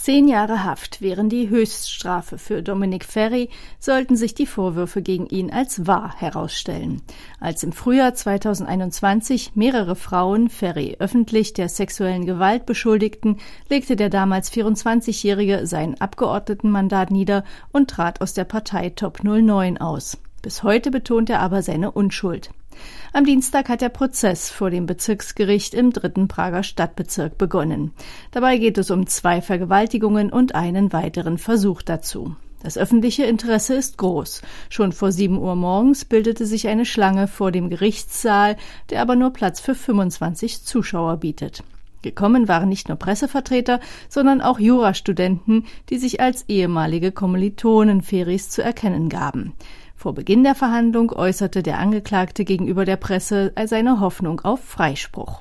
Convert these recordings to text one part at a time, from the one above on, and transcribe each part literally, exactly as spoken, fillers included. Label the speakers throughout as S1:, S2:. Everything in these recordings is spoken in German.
S1: Zehn Jahre Haft wären die Höchststrafe für Dominic Ferry, sollten sich die Vorwürfe gegen ihn als wahr herausstellen. Als im Frühjahr zweitausendeinundzwanzig mehrere Frauen Ferry öffentlich der sexuellen Gewalt beschuldigten, legte der damals vierundzwanzigjährige sein Abgeordnetenmandat nieder und trat aus der Partei Top null neun aus. Bis heute betont er aber seine Unschuld. Am Dienstag hat der Prozess vor dem Bezirksgericht im dritten Prager Stadtbezirk begonnen. Dabei geht es um zwei Vergewaltigungen und einen weiteren Versuch dazu. Das öffentliche Interesse ist groß. Schon vor sieben Uhr morgens bildete sich eine Schlange vor dem Gerichtssaal, der aber nur Platz für fünfundzwanzig Zuschauer bietet. Gekommen waren nicht nur Pressevertreter, sondern auch Jurastudenten, die sich als ehemalige Kommilitonen Ferrys zu erkennen gaben. Vor Beginn der Verhandlung äußerte der Angeklagte gegenüber der Presse seine Hoffnung auf Freispruch.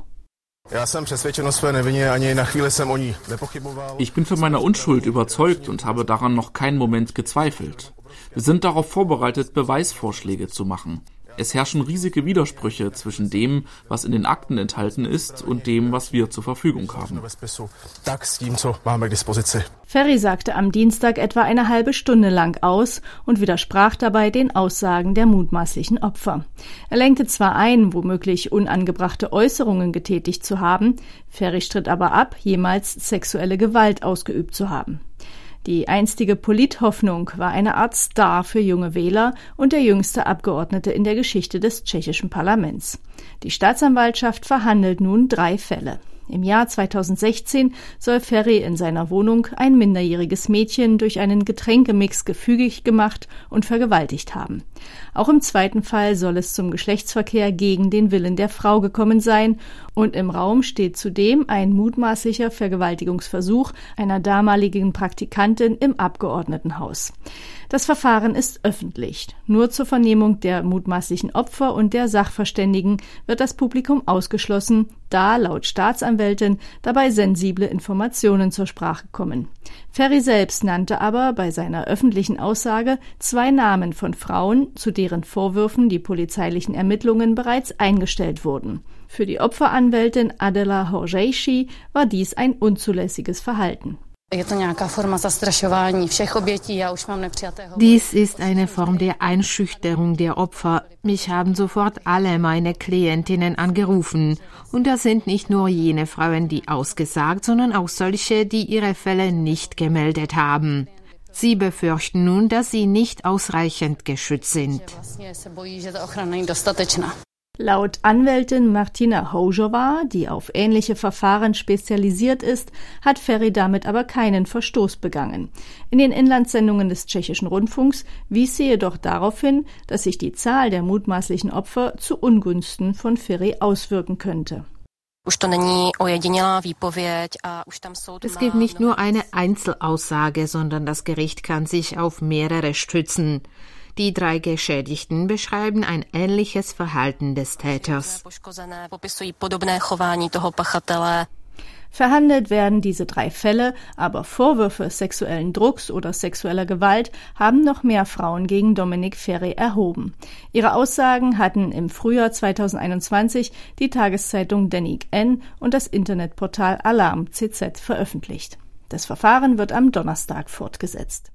S2: Ich bin von meiner Unschuld überzeugt und habe daran noch keinen Moment gezweifelt. Wir sind darauf vorbereitet, Beweisvorschläge zu machen. Es herrschen riesige Widersprüche zwischen dem, was in den Akten enthalten ist, und dem, was wir zur Verfügung haben.
S1: Ferry sagte am Dienstag etwa eine halbe Stunde lang aus und widersprach dabei den Aussagen der mutmaßlichen Opfer. Er lenkte zwar ein, womöglich unangebrachte Äußerungen getätigt zu haben, Ferry stritt aber ab, jemals sexuelle Gewalt ausgeübt zu haben. Die einstige Polithoffnung war eine Art Star für junge Wähler und der jüngste Abgeordnete in der Geschichte des tschechischen Parlaments. Die Staatsanwaltschaft verhandelt nun drei Fälle. Im Jahr zweitausendsechzehn soll Ferry in seiner Wohnung ein minderjähriges Mädchen durch einen Getränkemix gefügig gemacht und vergewaltigt haben. Auch im zweiten Fall soll es zum Geschlechtsverkehr gegen den Willen der Frau gekommen sein, und im Raum steht zudem ein mutmaßlicher Vergewaltigungsversuch einer damaligen Praktikantin im Abgeordnetenhaus. Das Verfahren ist öffentlich. Nur zur Vernehmung der mutmaßlichen Opfer und der Sachverständigen wird das Publikum ausgeschlossen, da laut Staatsanwältin dabei sensible Informationen zur Sprache kommen. Ferry selbst nannte aber bei seiner öffentlichen Aussage zwei Namen von Frauen, zu deren Vorwürfen die polizeilichen Ermittlungen bereits eingestellt wurden. Für die Opferanwältin Adela Horjejší war dies ein unzulässiges Verhalten.
S3: Dies ist eine Form der Einschüchterung der Opfer. Mich haben sofort alle meine Klientinnen angerufen. Und das sind nicht nur jene Frauen, die ausgesagt, sondern auch solche, die ihre Fälle nicht gemeldet haben. Sie befürchten nun, dass sie nicht ausreichend geschützt sind.
S1: Laut Anwältin Martina Houžová, die auf ähnliche Verfahren spezialisiert ist, hat Ferry damit aber keinen Verstoß begangen. In den Inlandssendungen des tschechischen Rundfunks wies sie jedoch darauf hin, dass sich die Zahl der mutmaßlichen Opfer zu Ungunsten von Ferry auswirken könnte.
S3: Es gibt nicht nur eine Einzelaussage, sondern das Gericht kann sich auf mehrere stützen. Die drei Geschädigten beschreiben ein ähnliches Verhalten des Täters.
S1: Verhandelt werden diese drei Fälle, aber Vorwürfe sexuellen Drucks oder sexueller Gewalt haben noch mehr Frauen gegen Dominic Ferry erhoben. Ihre Aussagen hatten im Frühjahr zweitausendeinundzwanzig die Tageszeitung Deník N und das Internetportal Alarm punkt cé zet veröffentlicht. Das Verfahren wird am Donnerstag fortgesetzt.